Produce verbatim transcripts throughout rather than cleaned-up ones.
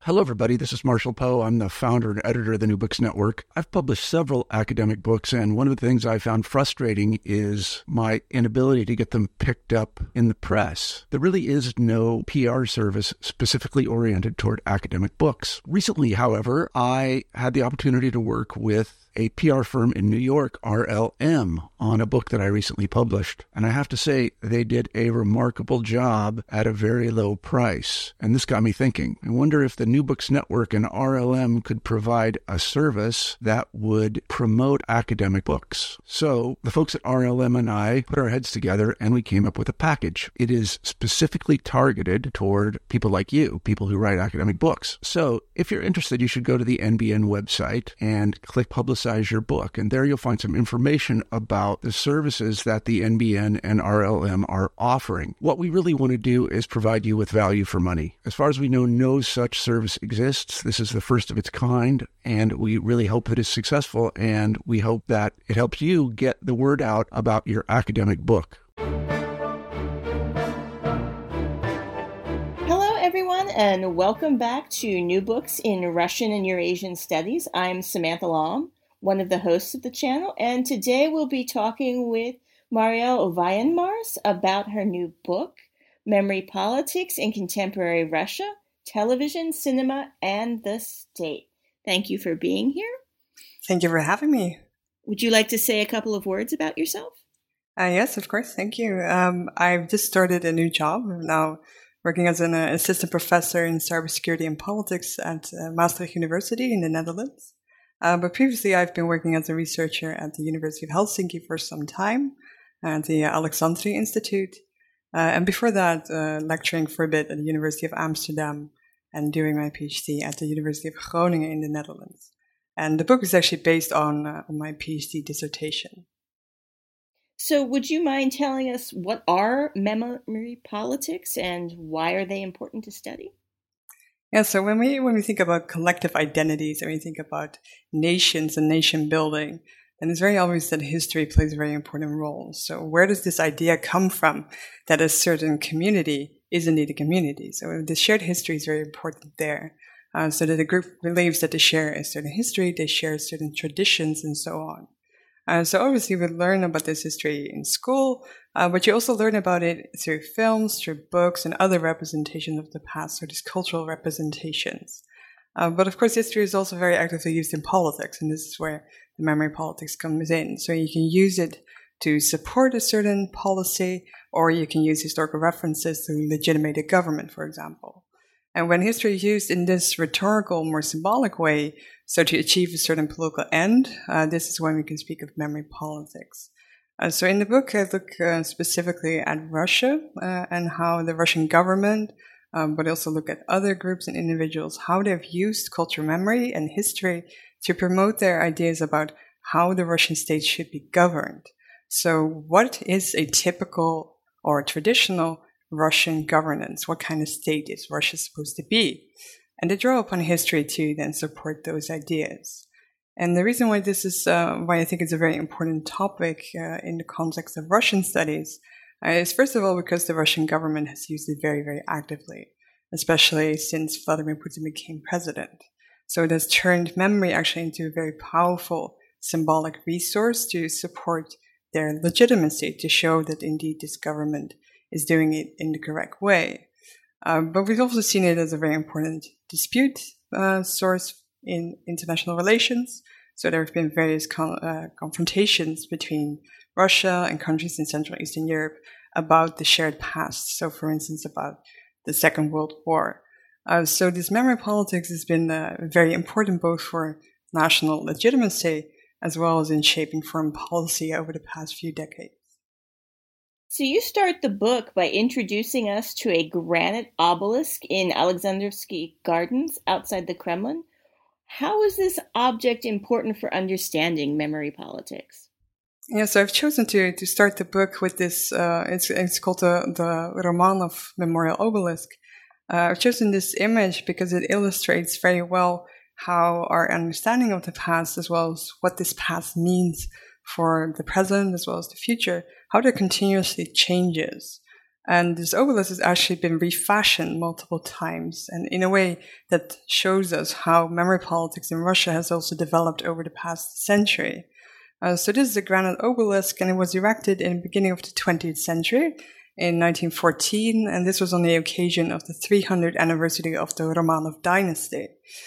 Hello, everybody. This is Marshall Poe. I'm the founder and editor of the New Books Network. I've published several academic books, and one of the things I found frustrating is my inability to get them picked up in the press. There really is no P R service specifically oriented toward academic books. Recently, however, I had the opportunity to work with a P R firm in New York, R L M, on a book that I recently published. And I have to say, they did a remarkable job at a very low price. And this got me thinking. I wonder if the New Books Network and R L M could provide a service that would promote academic books. So the folks at R L M and I put our heads together and we came up with a package. It is specifically targeted toward people like you, people who write academic books. So if you're interested, you should go to the N B N website and click Publicize your book. And there you'll find some information about the services that the N B N and R L M are offering. What we really want to do is provide you with value for money. As far as we know, no such service exists. This is the first of its kind, and we really hope that it's successful, and we hope that it helps you get the word out about your academic book. Hello, everyone, and welcome back to New Books in Russian and Eurasian Studies. I'm Samantha Lom, one of the hosts of the channel, and today we'll be talking with Marielle Ovayan-Mars about her new book, Memory Politics in Contemporary Russia, Television, Cinema, and the State. Thank you for being here. Thank you for having me. Would you like to say a couple of words about yourself? Uh, yes, of course. Thank you. Um, I've just started a new job. I'm now working as an uh, assistant professor in cybersecurity and politics at uh, Maastricht University in the Netherlands. Uh, but previously, I've been working as a researcher at the University of Helsinki for some time, at the Alexandria Institute. Uh, and before that, uh, lecturing for a bit at the University of Amsterdam and doing my PhD at the University of Groningen in the Netherlands. And the book is actually based on, uh, on my PhD dissertation. So would you mind telling us what are memory politics and why are they important to study? Yeah, so when we when we think about collective identities and we think about nations and nation building, then it's very obvious that history plays a very important role. So where does this idea come from that a certain community is indeed a community? So the shared history is very important there. Uh, so that a group believes that they share a certain history, they share certain traditions, and so on. Uh, so obviously we learn about this history in school, uh, but you also learn about it through films, through books, and other representations of the past, so these cultural representations. Uh, but of course, history is also very actively used in politics, and this is where the memory politics comes in. So you can use it to support a certain policy, or you can use historical references to legitimate a government, for example. And when history is used in this rhetorical, more symbolic way, so to achieve a certain political end, uh, this is when we can speak of memory politics. Uh, so in the book, I look uh, specifically at Russia uh, and how the Russian government, um, but also look at other groups and individuals, how they've used cultural memory and history to promote their ideas about how the Russian state should be governed. So what is a typical or traditional Russian governance? What kind of state is Russia supposed to be? And they draw upon history to then support those ideas. And the reason why this is, uh, why I think it's a very important topic uh, in the context of Russian studies uh, is first of all because the Russian government has used it very, very actively, especially since Vladimir Putin became president. So it has turned memory actually into a very powerful symbolic resource to support their legitimacy, to show that indeed this government is doing it in the correct way. Um, but we've also seen it as a very important dispute uh, source in international relations. So there have been various con- uh, confrontations between Russia and countries in Central and Eastern Europe about the shared past. So, for instance, about the Second World War. Uh, so this memory politics has been uh, very important both for national legitimacy as well as in shaping foreign policy over the past few decades. So you start the book by introducing us to a granite obelisk in Alexandrovsky Gardens outside the Kremlin. How is this object important for understanding memory politics? Yeah, so I've chosen to to start the book with this. Uh, it's it's called the the Romanov Memorial Obelisk. Uh, I've chosen this image because it illustrates very well how our understanding of the past, as well as what this past means for the present as well as the future, how that continuously changes. And this obelisk has actually been refashioned multiple times, and in a way that shows us how memory politics in Russia has also developed over the past century. Uh, so this is a granite obelisk, and it was erected in the beginning of the twentieth century in nineteen fourteen, and this was on the occasion of the three hundredth anniversary of the Romanov dynasty.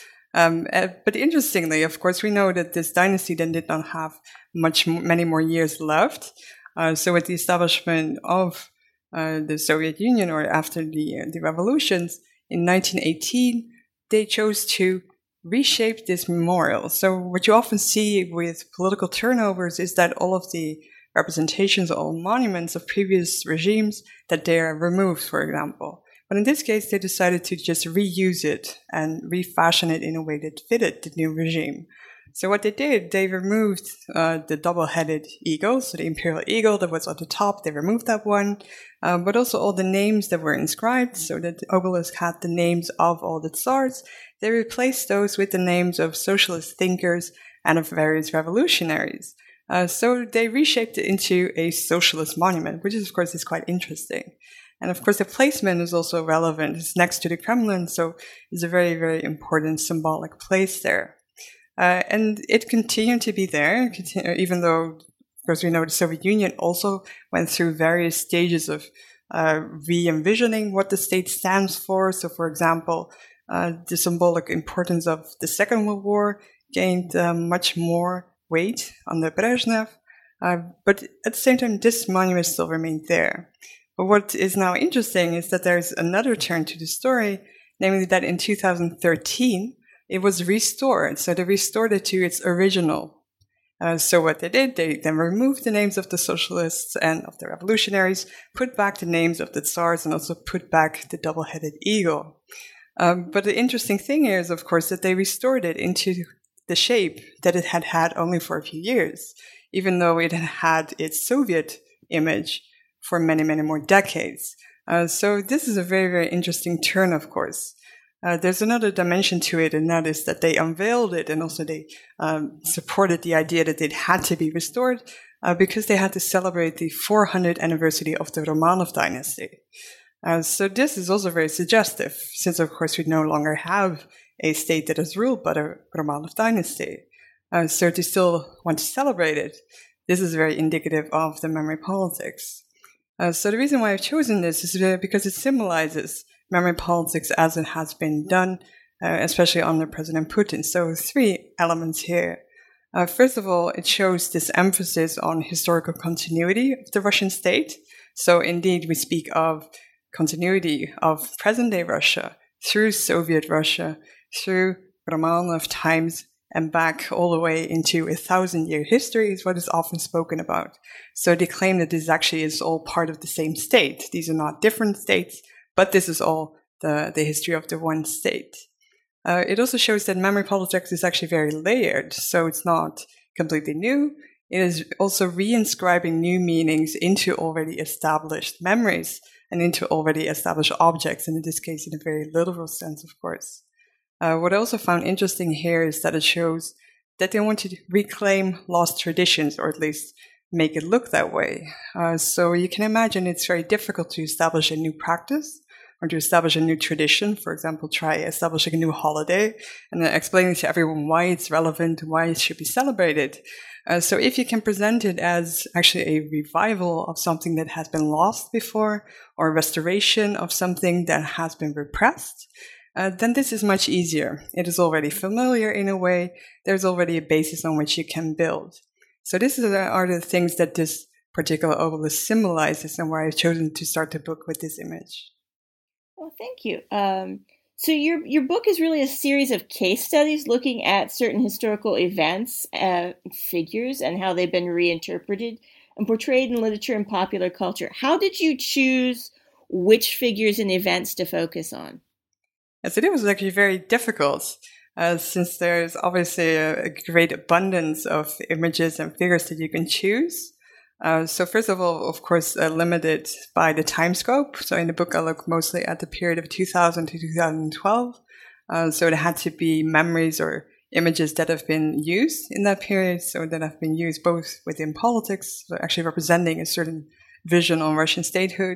Um, uh, but interestingly, of course, we know that this dynasty then did not have much, many more years left. Uh, so with the establishment of uh, the Soviet Union, or after the uh, the revolutions in nineteen eighteen, they chose to reshape this memorial. So what you often see with political turnovers is that all of the representations, all monuments of previous regimes, that they are removed, for example. But in this case, they decided to just reuse it and refashion it in a way that fitted the new regime. So what they did, they removed uh, the double-headed eagle, so the imperial eagle that was at the top, they removed that one, uh, but also all the names that were inscribed, so that the obelisk had the names of all the tsars. They replaced those with the names of socialist thinkers and of various revolutionaries. Uh, so they reshaped it into a socialist monument, which is, of course, is quite interesting. And of course, the placement is also relevant. It's next to the Kremlin, so it's a very, very important symbolic place there. Uh, and it continued to be there, even though, of course, we know the Soviet Union also went through various stages of uh, re-envisioning what the state stands for. So, for example, uh, the symbolic importance of the Second World War gained uh, much more weight under Brezhnev. Uh, but at the same time, this monument still remained there. But what is now interesting is that there's another turn to the story, namely that in two thousand thirteen, it was restored. So they restored it to its original. Uh, so what they did, they then removed the names of the socialists and of the revolutionaries, put back the names of the tsars, and also put back the double-headed eagle. Um, but the interesting thing here is, of course, that they restored it into the shape that it had had only for a few years, even though it had had its Soviet image for many, many more decades. Uh, so this is a very, very interesting turn, of course. Uh, there's another dimension to it, and that is that they unveiled it, and also they um, supported the idea that it had to be restored uh, because they had to celebrate the four hundredth anniversary of the Romanov dynasty. Uh, so this is also very suggestive, since, of course, we no longer have a state that is ruled by the Romanov dynasty. Uh, so to still want to celebrate it, this is very indicative of the memory politics. Uh, so the reason why I've chosen this is because it symbolizes memory politics as it has been done, uh, especially under President Putin. So three elements here. Uh, first of all, it shows this emphasis on historical continuity of the Russian state. So indeed, we speak of continuity of present-day Russia through Soviet Russia, through Romanov times, and back all the way into a thousand-year history is what is often spoken about. So they claim that this actually is all part of the same state. These are not different states, but this is all the, the history of the one state. Uh, it also shows that memory politics is actually very layered, so it's not completely new. It is also reinscribing new meanings into already established memories and into already established objects, and in this case, in a very literal sense, of course. Uh, what I also found interesting here is that it shows that they want to reclaim lost traditions, or at least make it look that way. Uh, so you can imagine it's very difficult to establish a new practice or to establish a new tradition. For example, try establishing a new holiday and then explaining to everyone why it's relevant, why it should be celebrated. Uh, so if you can present it as actually a revival of something that has been lost before, or a restoration of something that has been repressed, Uh, then this is much easier. It is already familiar in a way. There's already a basis on which you can build. So this is, uh, are the things that this particular obelisk symbolizes, and why I've chosen to start the book with this image. Well, thank you. Um, so your your book is really a series of case studies looking at certain historical events, uh, figures, and how they've been reinterpreted and portrayed in literature and popular culture. How did you choose which figures and events to focus on? Yes, it was actually very difficult, uh, since there's obviously a, a great abundance of images and figures that you can choose. Uh, so first of all, of course, uh, limited by the time scope. So in the book, I look mostly at the period of two thousand to two thousand twelve. Uh, so it had to be memories or images that have been used in that period, so that have been used both within politics, so actually representing a certain vision on Russian statehood,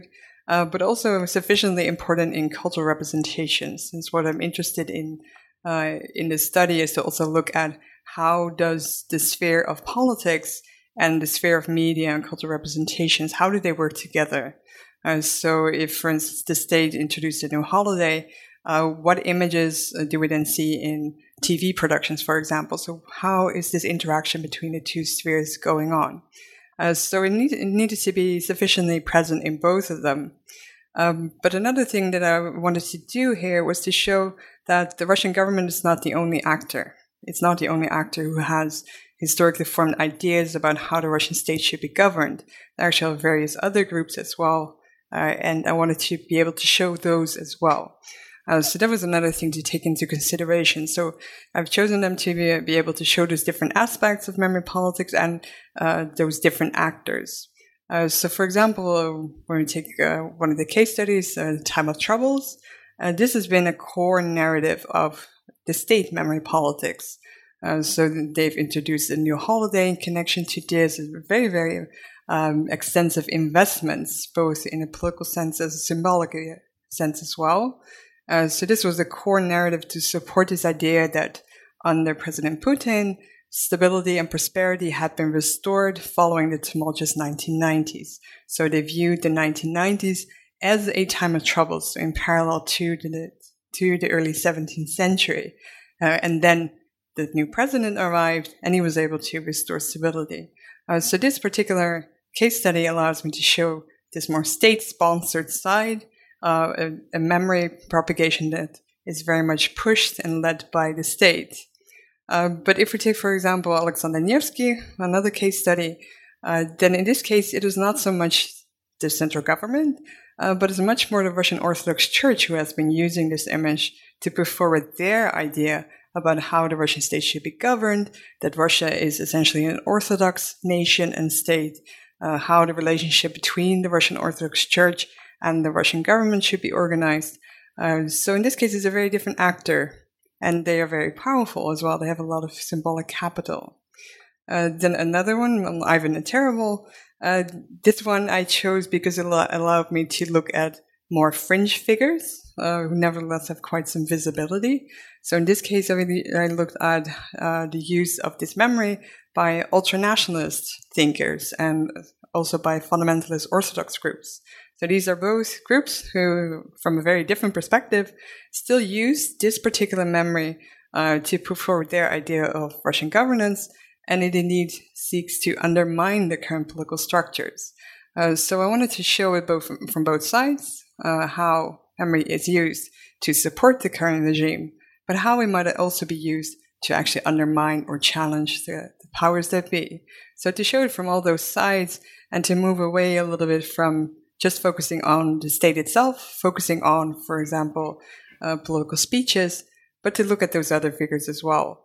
uh, but also sufficiently important in cultural representation, since what I'm interested in uh, in this study is to also look at how does the sphere of politics and the sphere of media and cultural representations, how do they work together? Uh, so if, for instance, the state introduced a new holiday, uh, what images uh, do we then see in T V productions, for example? So how is this interaction between the two spheres going on? Uh, so it, need, it needed to be sufficiently present in both of them. Um, but another thing that I wanted to do here was to show that the Russian government is not the only actor. It's not the only actor who has historically formed ideas about how the Russian state should be governed. There are actually various other groups as well, uh, and I wanted to be able to show those as well. Uh, so that was another thing to take into consideration. So I've chosen them to be, be able to show those different aspects of memory politics and uh, those different actors. Uh, so, for example, uh, when we take uh, one of the case studies, uh, the Time of Troubles, uh, this has been a core narrative of the state memory politics. Uh, so they've introduced a new holiday in connection to this, very, very um, extensive investments, both in a political sense as a symbolic sense as well. Uh, so this was a core narrative to support this idea that under President Putin, stability and prosperity had been restored following the tumultuous nineteen nineties. So they viewed the nineteen nineties as a time of trouble, so in parallel to the, to the early seventeenth century. Uh, and then the new president arrived and he was able to restore stability. Uh, so this particular case study allows me to show this more state-sponsored side, uh, a, a memory propagation that is very much pushed and led by the state. Uh, but if we take, for example, Alexander Nevsky, another case study, uh, then in this case, it is not so much the central government, uh, but it's much more the Russian Orthodox Church who has been using this image to put forward their idea about how the Russian state should be governed, that Russia is essentially an Orthodox nation and state, uh, how the relationship between the Russian Orthodox Church and the Russian government should be organized. Uh, so in this case, it's a very different actor, and they are very powerful as well. They have a lot of symbolic capital. Uh, then another one, Ivan the Terrible. Uh, this one I chose because it allowed me to look at more fringe figures, uh, who nevertheless have quite some visibility. So in this case, I, really, I looked at uh, the use of this memory by ultranationalist thinkers and also by fundamentalist Orthodox groups. So these are both groups who, from a very different perspective, still use this particular memory uh, to put forward their idea of Russian governance, and it indeed seeks to undermine the current political structures. Uh, so I wanted to show it both from, from both sides, uh, how memory is used to support the current regime, but how it might also be used to actually undermine or challenge the, the powers that be. So to show it from all those sides and to move away a little bit from just focusing on the state itself, focusing on, for example, uh, political speeches, but to look at those other figures as well.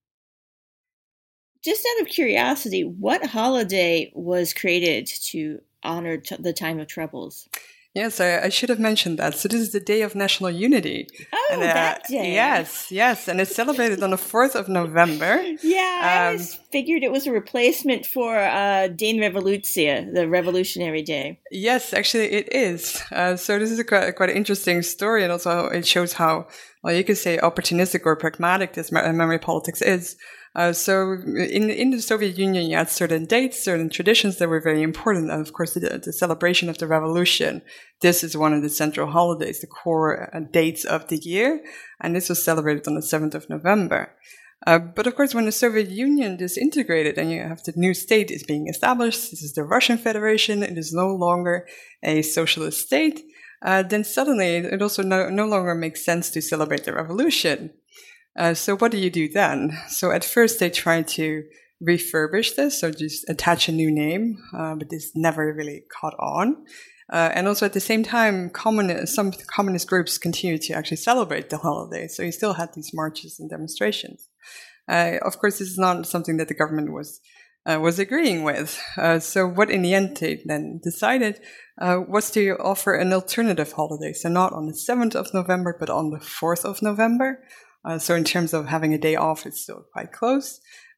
Just out of curiosity, what holiday was created to honor t- the Time of Troubles? Yes, I, I should have mentioned that. So this is the Day of National Unity. Oh, and, uh, that day. Yes, yes. And it's celebrated on the fourth of November. Yeah, I Um, always figured it was a replacement for uh, Den Revolution, the Revolutionary Day. Yes, actually it is. Uh, so this is a quite, quite an interesting story, and also it shows how, well, you could say opportunistic or pragmatic this me- memory politics is. Uh, so in in the Soviet Union, you had certain dates, certain traditions that were very important. And of course, the, the celebration of the revolution. This is one of the central holidays, the core uh, dates of the year. And this was celebrated on the seventh of November. Uh, but of course, when the Soviet Union disintegrated and you have the new state is being established, this is the Russian Federation, it is no longer a socialist state, uh, then suddenly it also no, no longer makes sense to celebrate the revolution. Uh, so what do you do then? So at first they tried to refurbish this, so just attach a new name, uh, but this never really caught on. Uh, and also at the same time, communist, some communist groups continued to actually celebrate the holiday. So you still had these marches and demonstrations. Uh, of course, this is not something that the government was uh, was agreeing with. Uh, so what in the end they then decided uh, was to offer an alternative holiday. So not on the seventh of November, but on the fourth of November. Uh, so in terms of having a day off, it's still quite close.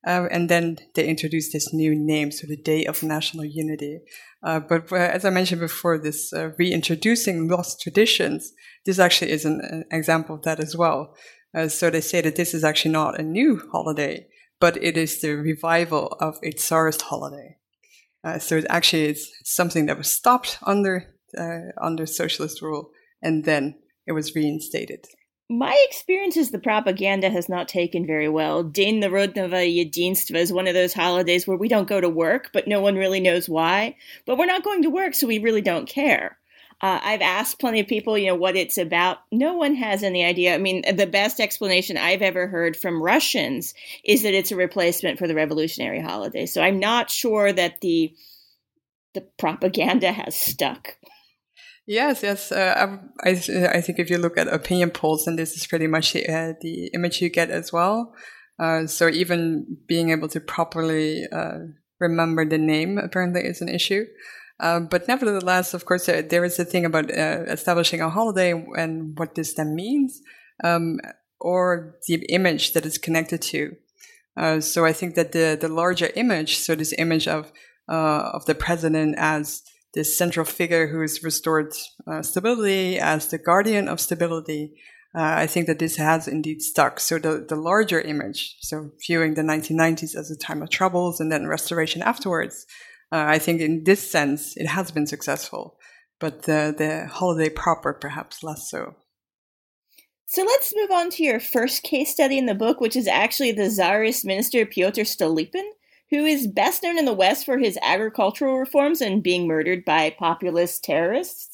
Uh, and then they introduced this new name, so the Day of National Unity. Uh, but uh, as I mentioned before, this uh, reintroducing lost traditions, this actually is an, an example of that as well. Uh, so they say that this is actually not a new holiday, but it is the revival of a Tsarist holiday. Uh, so it actually is something that was stopped under uh, under socialist rule, and then it was reinstated. My experience is the propaganda has not taken very well. Din Narodного Jedinstva is one of those holidays where we don't go to work, but no one really knows why. But we're not going to work, so we really don't care. Uh, I've asked plenty of people, you know, what it's about. No one has any idea. I mean, the best explanation I've ever heard from Russians is that it's a replacement for the revolutionary holiday. So I'm not sure that the the propaganda has stuck. Yes, yes. Uh, I, I think if you look at opinion polls, and this is pretty much the, uh, the image you get as well. Uh, so even being able to properly uh, remember the name apparently is an issue. Uh, but nevertheless, of course, uh, there is a thing about uh, establishing a holiday and what this then means, um, or the image that it's connected to. Uh, so I think that the, the larger image, so this image of uh, of the president as this central figure who has restored uh, stability, as the guardian of stability, uh, I think that this has indeed stuck. So the, the larger image, so viewing the nineteen nineties as a time of troubles and then restoration afterwards, uh, I think in this sense it has been successful, but the, the holiday proper perhaps less so. So let's move on to your first case study in the book, which is actually the Tsarist minister Pyotr Stolypin, who is best known in the West for his agricultural reforms and being murdered by populist terrorists.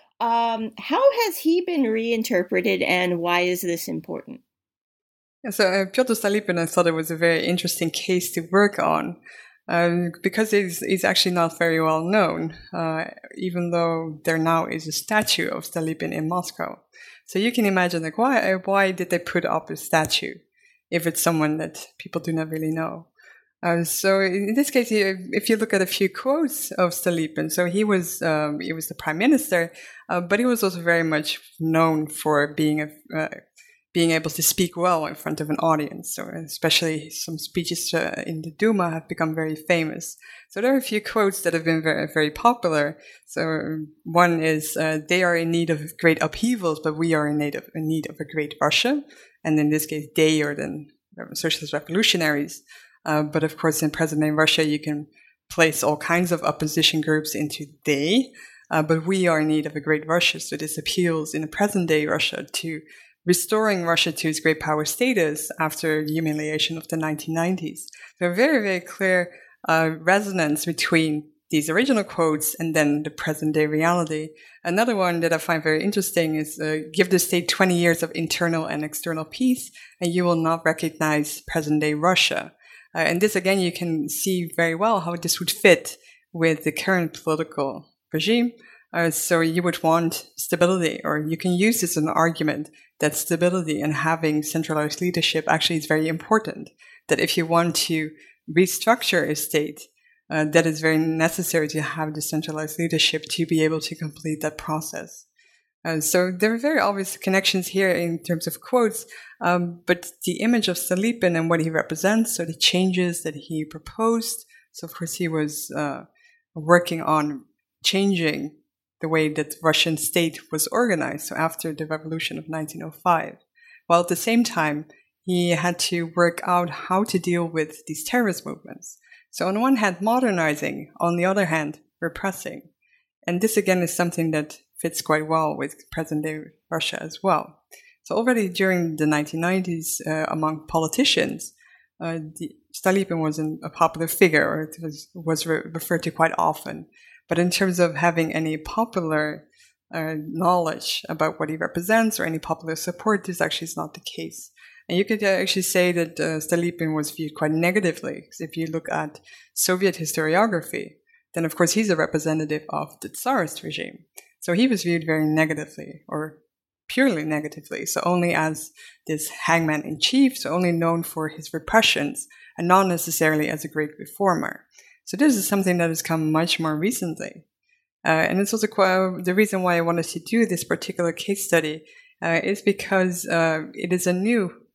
Um, how has he been reinterpreted, and why is this important? Yeah, so uh, Pyotr Stolypin, I thought it was a very interesting case to work on, um, because he's, he's actually not very well known, uh, even though there now is a statue of Stolypin in Moscow. So you can imagine, like, why why did they put up a statue if it's someone that people do not really know? Uh, so in this case, if you look at a few quotes of Stolypin, so he was um, he was the prime minister, uh, but he was also very much known for being a, uh, being able to speak well in front of an audience. So especially some speeches uh, in the Duma have become very famous. So there are a few quotes that have been very very popular. So one is, uh, "They are in need of great upheavals, but we are in need of in need of a great Russia." And in this case, they are then socialist revolutionaries. Uh, but of course, in present-day Russia, you can place all kinds of opposition groups into they, uh, but we are in need of a great Russia. So this appeals in the present-day Russia to restoring Russia to its great power status after the humiliation of the nineteen nineties. So a very, very clear uh, resonance between these original quotes and then the present-day reality. Another one that I find very interesting is, uh, give the state twenty years of internal and external peace, and you will not recognize present-day Russia. Uh, and this, again, you can see very well how this would fit with the current political regime. Uh, so you would want stability, or you can use this as an argument that stability and having centralized leadership actually is very important. That if you want to restructure a state, uh, that is very necessary to have decentralized leadership to be able to complete that process. Uh, so there are very obvious connections here in terms of quotes, um, but the image of Stolypin and what he represents, so the changes that he proposed. So of course he was uh, working on changing the way that the Russian state was organized, so after the revolution of nineteen oh five. While at the same time, he had to work out how to deal with these terrorist movements. So on one hand, modernizing, on the other hand, repressing. And this again is something that fits quite well with present-day Russia as well. So already during the nineteen nineties, uh, among politicians, uh, the, Stolypin wasn't a popular figure, or it was, was re- referred to quite often. But in terms of having any popular uh, knowledge about what he represents or any popular support, this actually is not the case. And you could actually say that uh, Stolypin was viewed quite negatively. Because if you look at Soviet historiography, then of course he's a representative of the Tsarist regime. So he was viewed very negatively, or purely negatively. So only as this hangman in chief, so only known for his repressions, and not necessarily as a great reformer. So this is something that has come much more recently. Uh, and it's also quite, the reason why I wanted to do this particular case study uh, is because uh, it is a new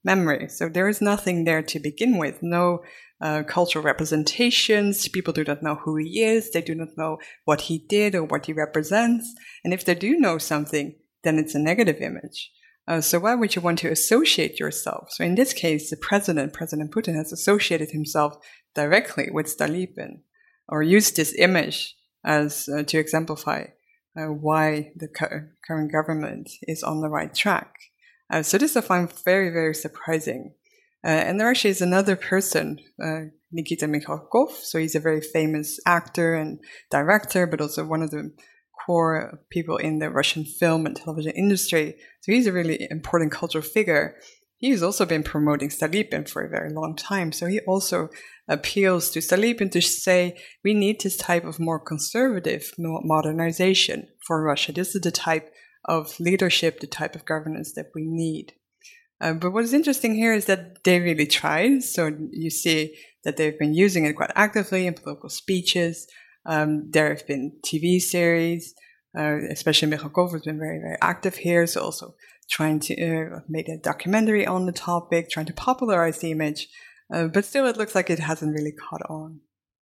memory. So there is nothing there to begin with, no uh, cultural representations. People do not know who he is. They do not know what he did or what he represents. And if they do know something, then it's a negative image. Uh, so why would you want to associate yourself? So in this case, the president, President Putin, has associated himself directly with Stolypin, or used this image as uh, to exemplify uh, why the cu- current government is on the right track. Uh, so this I find very, very surprising. Uh, and there actually is another person, uh, Nikita Mikhalkov. So he's a very famous actor and director, but also one of the core people in the Russian film and television industry. So he's a really important cultural figure. He's also been promoting Stolypin for a very long time. So he also appeals to Stolypin to say, we need this type of more conservative modernization for Russia. This is the type of leadership, the type of governance that we need. Uh, but what is interesting here is that they really tried. So you see that they've been using it quite actively in political speeches. Um, there have been T V series, uh, especially Mikhalkov has been very, very active here. So also trying to uh, make a documentary on the topic, trying to popularize the image. Uh, but still, it looks like it hasn't really caught on.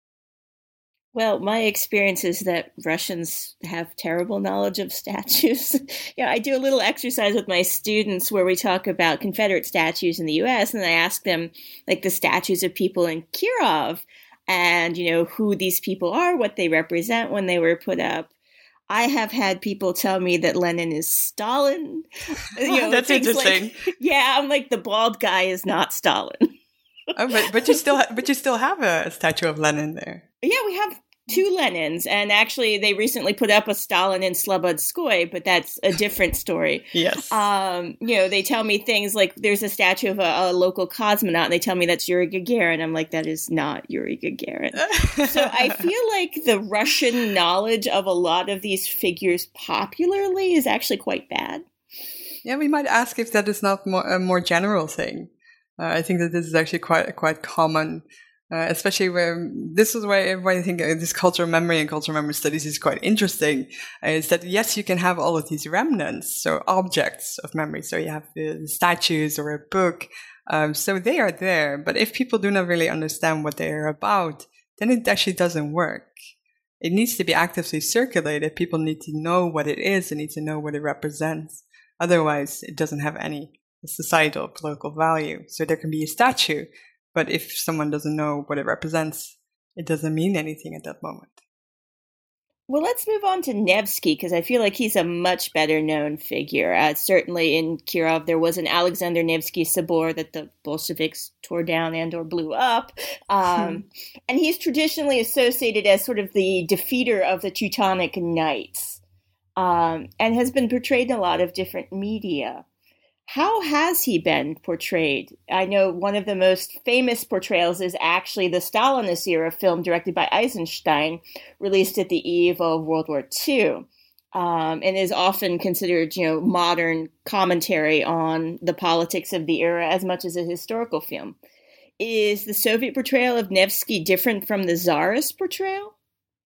Well, my experience is that Russians have terrible knowledge of statues. Yeah, I do a little exercise with my students where we talk about Confederate statues in the U S, and I ask them, like, the statues of people in Kirov, and, you know, who these people are, what they represent when they were put up. I have had people tell me that Lenin is Stalin. You know, that's interesting. Like, yeah, I'm like, the bald guy is not Stalin. Oh, but but you still ha- but you still have a statue of Lenin there. Yeah, we have two Lenins, and actually they recently put up a Stalin in Slobodskoy, but that's a different story. Yes. Um, you know, they tell me things like there's a statue of a, a local cosmonaut, and they tell me that's Yuri Gagarin. I'm like, that is not Yuri Gagarin. So I feel like the Russian knowledge of a lot of these figures popularly is actually quite bad. Yeah, we might ask if that is not more, a more general thing. Uh, I think that this is actually quite quite common. Uh, especially where this is why everybody think uh, this cultural memory and cultural memory studies is quite interesting, uh, is that yes, you can have all of these remnants, so objects of memory. So you have the statues or a book. Um, so they are there. But if people do not really understand what they are about, then it actually doesn't work. It needs to be actively circulated. People need to know what it is. They need to know what it represents. Otherwise, it doesn't have any societal political value. So there can be a statue, but if someone doesn't know what it represents, it doesn't mean anything at that moment. Well, let's move on to Nevsky, because I feel like he's a much better known figure. Uh, certainly in Kirov, there was an Alexander Nevsky Sobor that the Bolsheviks tore down and or blew up. Um, and he's traditionally associated as sort of the defeater of the Teutonic Knights, um, and has been portrayed in a lot of different media. How has he been portrayed? I know one of the most famous portrayals is actually the Stalinist era film directed by Eisenstein, released at the eve of World War Two, um, and is often considered, you know, modern commentary on the politics of the era as much as a historical film. Is the Soviet portrayal of Nevsky different from the Tsarist portrayal?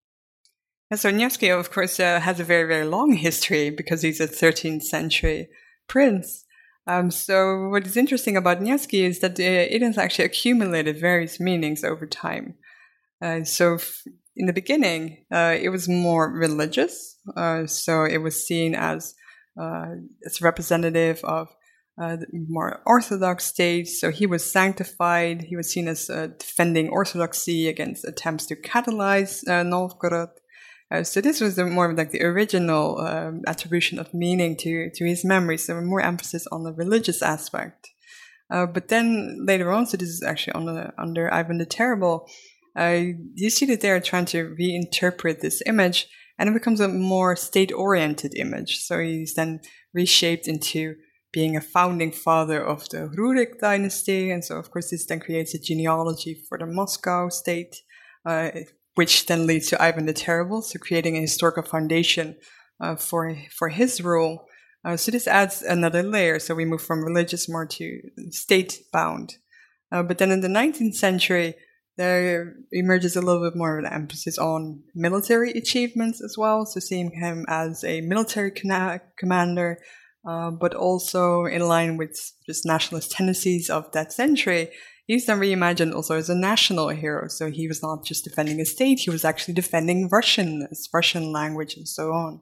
And so Nevsky, of course, uh, has a very, very long history because he's a thirteenth century prince. Um, so what is interesting about Nevsky is that uh, it has actually accumulated various meanings over time. Uh, so f- in the beginning, uh, it was more religious. Uh, so it was seen as uh, as representative of uh, the more Orthodox states. So he was sanctified. He was seen as uh, defending orthodoxy against attempts to catalyze uh, Novgorod. Uh, so this was the more like the original um, attribution of meaning to, to his memory, so more emphasis on the religious aspect. Uh, but then later on, so this is actually on the, under Ivan the Terrible, uh, you see that they're trying to reinterpret this image, and it becomes a more state-oriented image. So he's then reshaped into being a founding father of the Rurik dynasty, and so of course this then creates a genealogy for the Moscow state, uh, which then leads to Ivan the Terrible, so creating a historical foundation uh, for for his rule. Uh, so this adds another layer. So we move from religious more to state-bound. Uh, but then in the nineteenth century, there emerges a little bit more of an emphasis on military achievements as well. So seeing him as a military cana- commander, uh, but also in line with just nationalist tendencies of that century, he's then reimagined also as a national hero. So he was not just defending his state, he was actually defending Russian, Russian language and so on.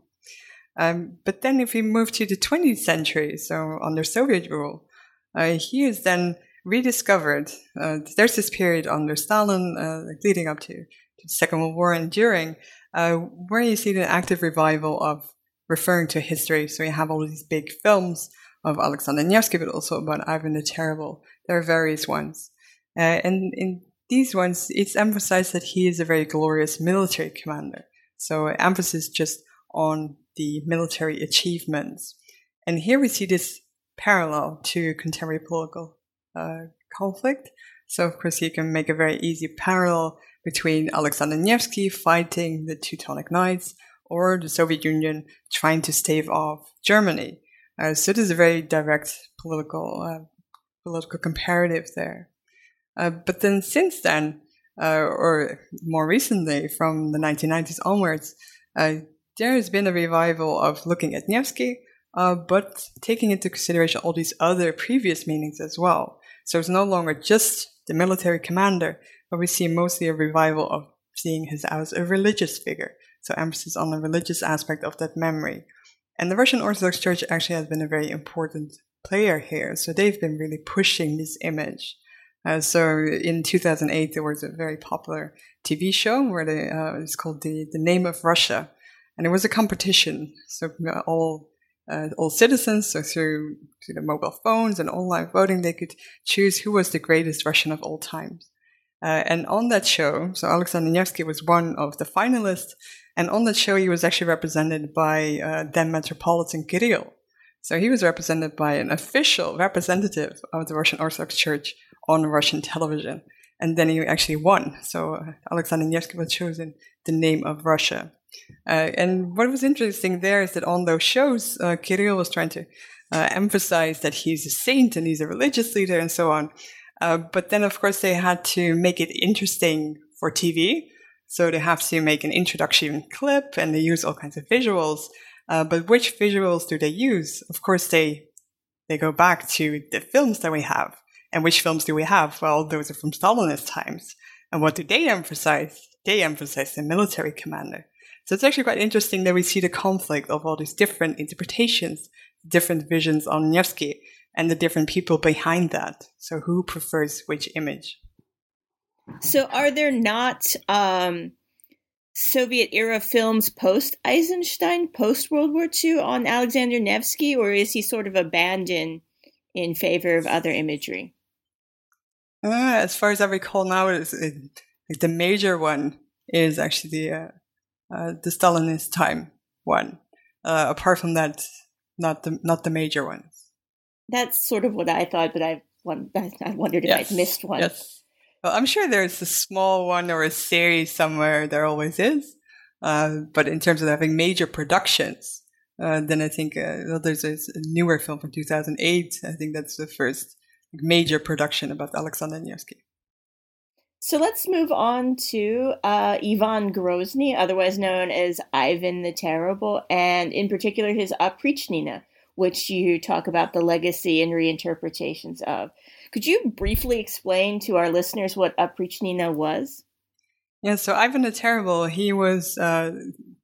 Um, but then if we move to the twentieth century, so under Soviet rule, uh, he is then rediscovered. Uh, there's this period under Stalin, uh, leading up to, to the Second World War and during, uh, where you see the active revival of referring to history. So you have all these big films of Alexander Nevsky, but also about Ivan the Terrible. There are various ones. Uh, and in these ones, it's emphasized that he is a very glorious military commander. So emphasis just on the military achievements. And here we see this parallel to contemporary political uh, conflict. So, of course, you can make a very easy parallel between Alexander Nevsky fighting the Teutonic Knights or the Soviet Union trying to stave off Germany. Uh, so this is a very direct political uh, political comparative there. Uh, but then since then, uh, or more recently, from the nineteen nineties onwards, uh, there has been a revival of looking at Nevsky, uh, but taking into consideration all these other previous meanings as well. So it's no longer just the military commander, but we see mostly a revival of seeing him as a religious figure. So emphasis on the religious aspect of that memory. And the Russian Orthodox Church actually has been a very important player here. So they've been really pushing this image. Uh, so in two thousand eight, there was a very popular T V show where they, uh, it's called the, the Name of Russia. And it was a competition. So uh, all uh, all citizens, so through, through the mobile phones and online voting, they could choose who was the greatest Russian of all times. Uh, and on that show, so Alexander Nevsky was one of the finalists. And on that show, he was actually represented by uh, then Metropolitan Kirill. So he was represented by an official representative of the Russian Orthodox Church on Russian television. And then he actually won. So uh, Alexander Nevsky was chosen the Name of Russia. Uh, and what was interesting there is that on those shows, uh, Kirill was trying to uh, emphasize that he's a saint and he's a religious leader and so on. Uh, but then, of course, they had to make it interesting for T V. So they have to make an introduction clip and they use all kinds of visuals. Uh, but which visuals do they use? Of course, they they go back to the films that we have. And which films do we have? Well, those are from Stalinist times. And what do they emphasize? They emphasize the military commander. So it's actually quite interesting that we see the conflict of all these different interpretations, different visions on Nevsky, and the different people behind that. So who prefers which image? So are there not um, Soviet-era films post-Eisenstein, post-World War Two on Alexander Nevsky, or is he sort of abandoned in favor of other imagery? Uh, as far as I recall now, it's, it, like the major one is actually the, uh, uh, the Stalinist time one. Uh, apart from that, not the not the major ones. That's sort of what I thought, but I, I wondered if yes. I'd missed one. Yes. Well, I'm sure there's a small one or a series somewhere. There always is. Uh, but in terms of having major productions, uh, then I think uh, well, there's a newer film from two thousand eight. I think that's the first major production about Alexander Nevsky. So let's move on to uh, Ivan Grozny, otherwise known as Ivan the Terrible, and in particular his Oprichnina, which you talk about the legacy and reinterpretations of. Could you briefly explain to our listeners what Oprichnina was? Yeah, so Ivan the Terrible, he was uh,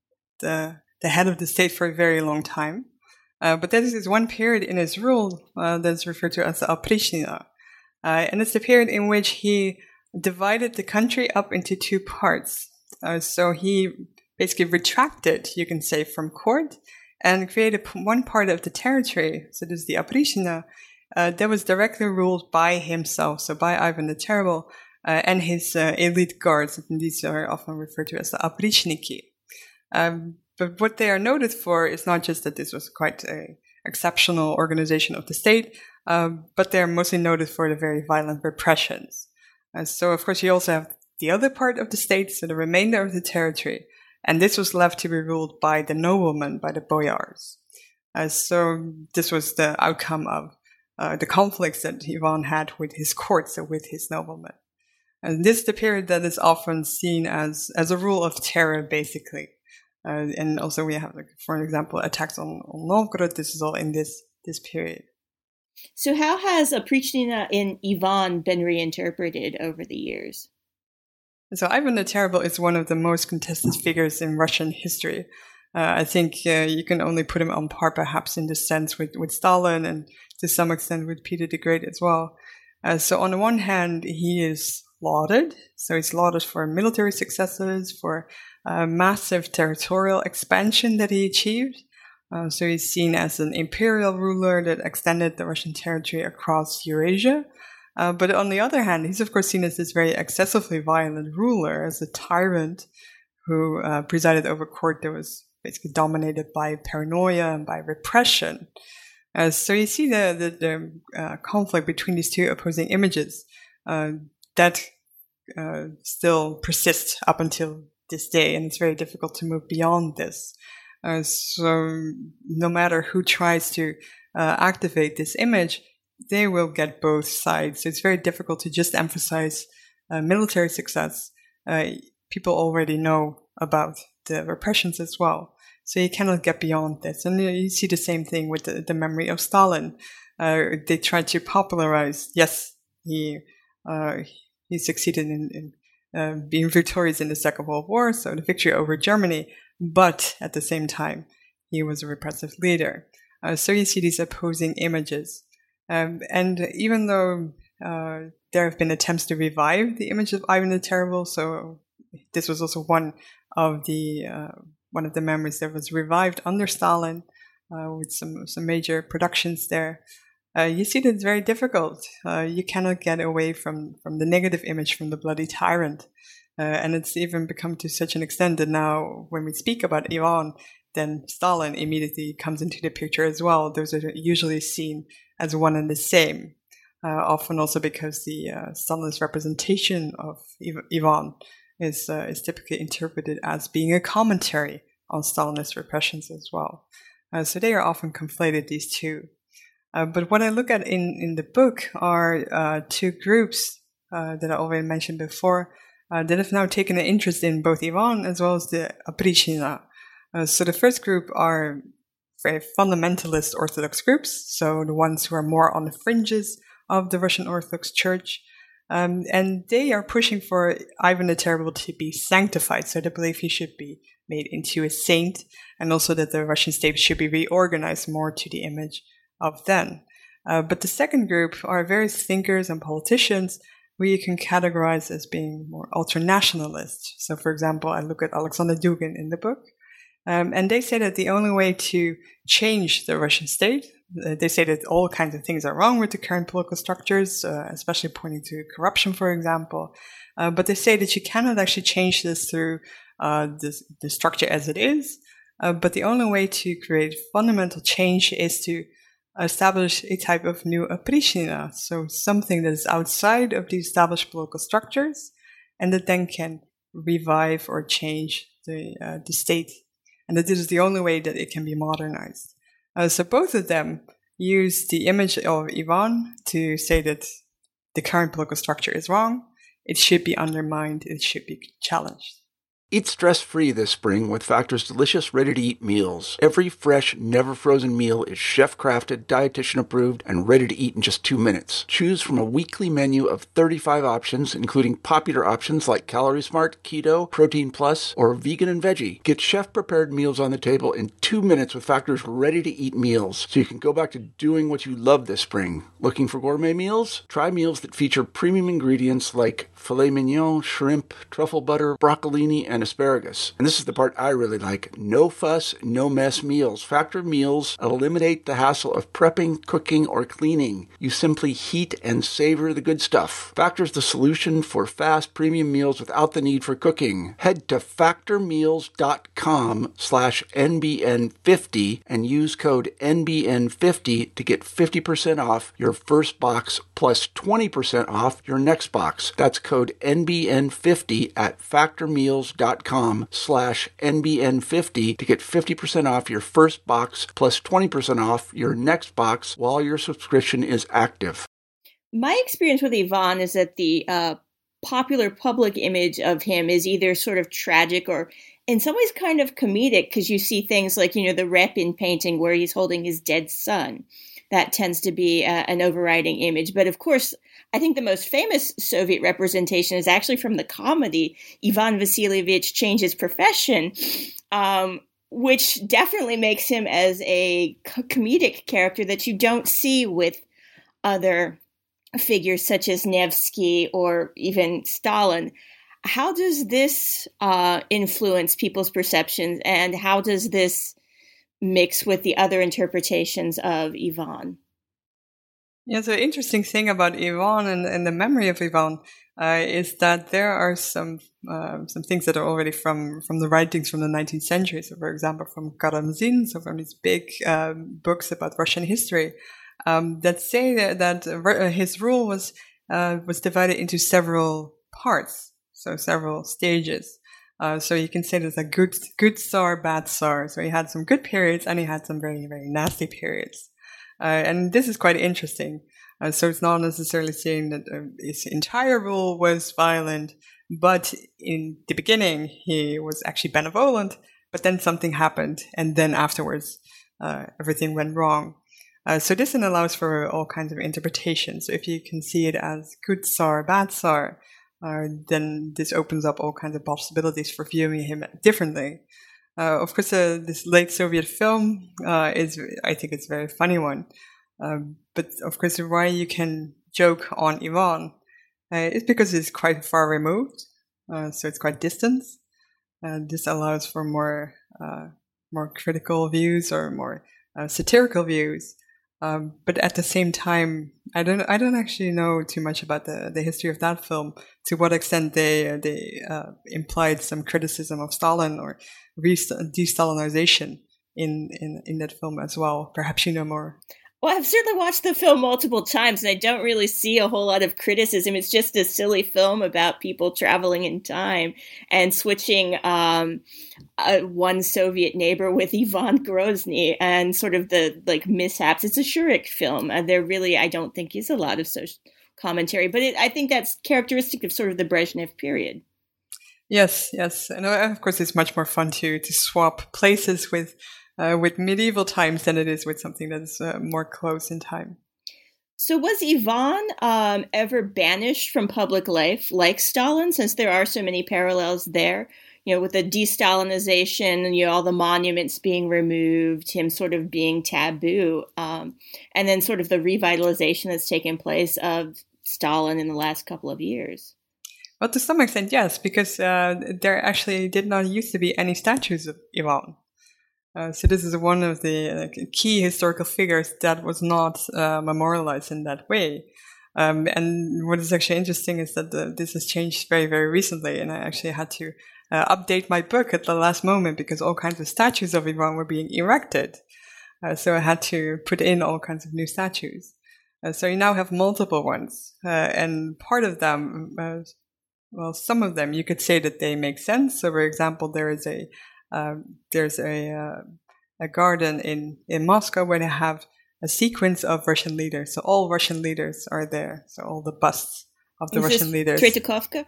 the the head of the state for a very long time. Uh, but there is one period in his rule uh, that's referred to as the Oprichnina. Uh, and it's the period in which he divided the country up into two parts. Uh, so he basically retracted, you can say, from court and created one part of the territory, so this is the Oprichnina, uh, that was directly ruled by himself, so by Ivan the Terrible uh, and his uh, elite guards. And these are often referred to as the Oprichniki. Um, but what they are noted for is not just that this was quite an exceptional organization of the state, um, but they are mostly noted for the very violent repressions. Uh, so, of course, you also have the other part of the state, so the remainder of the territory. And this was left to be ruled by the noblemen, by the boyars. Uh, so this was the outcome of uh, the conflicts that Ivan had with his court, so with his noblemen. And this is the period that is often seen as, as a rule of terror, basically. Uh, and also we have, like, for example, attacks on, on Novgorod. This is all in this this period. So how has Oprichnina in Ivan been reinterpreted over the years? So Ivan the Terrible is one of the most contested figures in Russian history. Uh, I think uh, you can only put him on par perhaps in this sense with, with Stalin and to some extent with Peter the Great as well. Uh, so on the one hand, he is lauded. So he's lauded for military successes, for uh, massive territorial expansion that he achieved. Uh, so he's seen as an imperial ruler that extended the Russian territory across Eurasia. Uh, but on the other hand, he's of course seen as this very excessively violent ruler, as a tyrant who uh, presided over court that was basically dominated by paranoia and by repression. Uh, so you see the, the, the uh, conflict between these two opposing images uh, that uh, still persists up until this day, and it's very difficult to move beyond this. Uh, so no matter who tries to uh, activate this image, they will get both sides. So it's very difficult to just emphasize uh, military success. Uh, people already know about the repressions as well. So you cannot get beyond this. And you see the same thing with the, the memory of Stalin. Uh, they tried to popularize, yes, he uh, he succeeded in, in uh, being victorious in the Second World War, so the victory over Germany, but at the same time, he was a repressive leader. Uh, so you see these opposing images. Um, and even though uh, there have been attempts to revive the image of Ivan the Terrible, so this was also one of the uh, one of the memories that was revived under Stalin, uh, with some some major productions there. Uh, you see that it's very difficult. Uh, you cannot get away from from the negative image from the bloody tyrant, uh, and it's even become to such an extent that now, when we speak about Ivan, then Stalin immediately comes into the picture as well. Those are usually seen as one and the same, uh, often also because the uh, Stalinist representation of Ivan is uh, is typically interpreted as being a commentary on Stalinist repressions as well. Uh, so they are often conflated, these two. Uh, but what I look at in, in the book are uh, two groups uh, that I already mentioned before uh, that have now taken an interest in both Ivan as well as the Oprichnina. Uh, so the first group are very fundamentalist Orthodox groups, so the ones who are more on the fringes of the Russian Orthodox Church. Um, and they are pushing for Ivan the Terrible to be sanctified, so they believe he should be made into a saint, and also that the Russian state should be reorganized more to the image of then. Uh, but the second group are various thinkers and politicians who you can categorize as being more ultranationalist. So, for example, I look at Alexander Dugin in the book, um, and they say that the only way to change the Russian state, uh, they say that all kinds of things are wrong with the current political structures, uh, especially pointing to corruption, for example. Uh, but they say that you cannot actually change this through uh, this, the structure as it is. Uh, but the only way to create fundamental change is to establish a type of new Oprichnina, so something that is outside of the established political structures, and that then can revive or change the uh, the state, and that this is the only way that it can be modernized. Uh, so both of them use the image of Ivan to say that the current political structure is wrong, it should be undermined, it should be challenged. Eat stress-free this spring with Factor's delicious, ready-to-eat meals. Every fresh, never-frozen meal is chef-crafted, dietitian-approved, and ready to eat in just two minutes. Choose from a weekly menu of thirty-five options, including popular options like Calorie Smart, Keto, Protein Plus, or Vegan and Veggie. Get chef-prepared meals on the table in two minutes with Factor's ready-to-eat meals, so you can go back to doing what you love this spring. Looking for gourmet meals? Try meals that feature premium ingredients like filet mignon, shrimp, truffle butter, broccolini, and asparagus. And this is the part I really like. No fuss, no mess meals. Factor meals eliminate the hassle of prepping, cooking, or cleaning. You simply heat and savor the good stuff. Factor's the solution for fast premium meals without the need for cooking. Head to factormeals.com slash NBN50 and use code N B N fifty to get fifty percent off your first box plus twenty percent off your next box. That's code N B N fifty at factormeals.com slash N B N fifty to get fifty percent off your first box plus twenty percent off your next box while your subscription is active. My experience with Ivan is that the uh, popular public image of him is either sort of tragic or in some ways kind of comedic, because you see things like, you know, the Repin painting where he's holding his dead son. that tends to be uh, an overriding image. But of course, I think the most famous Soviet representation is actually from the comedy Ivan Vasilievich Changes Profession, um, which definitely makes him as a co- comedic character that you don't see with other figures such as Nevsky or even Stalin. How does this uh, influence people's perceptions, and how does this mix with the other interpretations of Ivan? Yeah, so the interesting thing about Ivan and, and the memory of Ivan uh, is that there are some uh, some things that are already from, from the writings from the nineteenth century. So, for example, from Karamzin, so from these big um, books about Russian history, um, that say that, that uh, his rule was uh, was divided into several parts, so several stages. Uh, so you can say there's a good good Tsar, bad Tsar. So he had some good periods and he had some very, very nasty periods. Uh, and this is quite interesting. Uh, so it's not necessarily saying that uh, his entire rule was violent, but in the beginning he was actually benevolent, but then something happened, and then afterwards uh, everything went wrong. Uh, so this then allows for all kinds of interpretations. So if you can see it as good Tsar, bad Tsar, uh, then this opens up all kinds of possibilities for viewing him differently. Uh, of course, uh, this late Soviet film uh, is, I think it's a very funny one. Um, but of course, why you can joke on Ivan uh, is because it's quite far removed, uh, so it's quite distant. Uh, this allows for more uh, more critical views or more uh, satirical views. Um, but at the same time, I don't I don't actually know too much about the, the history of that film. To what extent they uh, they uh, implied some criticism of Stalin or de-Stalinization in, in, in that film as well. Perhaps you know more. Well, I've certainly watched the film multiple times, and I don't really see a whole lot of criticism. It's just a silly film about people traveling in time and switching um, uh, one Soviet neighbor with Ivan Grozny and sort of the like mishaps. It's a Shurik film, and there really, I don't think, is a lot of social commentary. But it, I think that's characteristic of sort of the Brezhnev period. Yes, yes, and of course it's much more fun to to swap places with uh, with medieval times than it is with something that's uh, more close in time. So was Ivan um, ever banished from public life like Stalin, since there are so many parallels there? You know, with the de-Stalinization and, you know, all the monuments being removed, him sort of being taboo, um, and then sort of the revitalization that's taken place of Stalin in the last couple of years. Well, to some extent, yes, because uh, there actually did not used to be any statues of Ivan. Uh, so this is one of the uh, key historical figures that was not uh, memorialized in that way. Um, and what is actually interesting is that the, this has changed very, very recently. And I actually had to uh, update my book at the last moment because all kinds of statues of Ivan were being erected. Uh, so I had to put in all kinds of new statues. Uh, so you now have multiple ones. Uh, and part of them... Uh, Well, some of them you could say that they make sense. So, for example, there is a uh, there's a uh, a garden in in Moscow where they have a sequence of Russian leaders. So all Russian leaders are there. So all the busts of the is Russian this leaders. Tretikovka?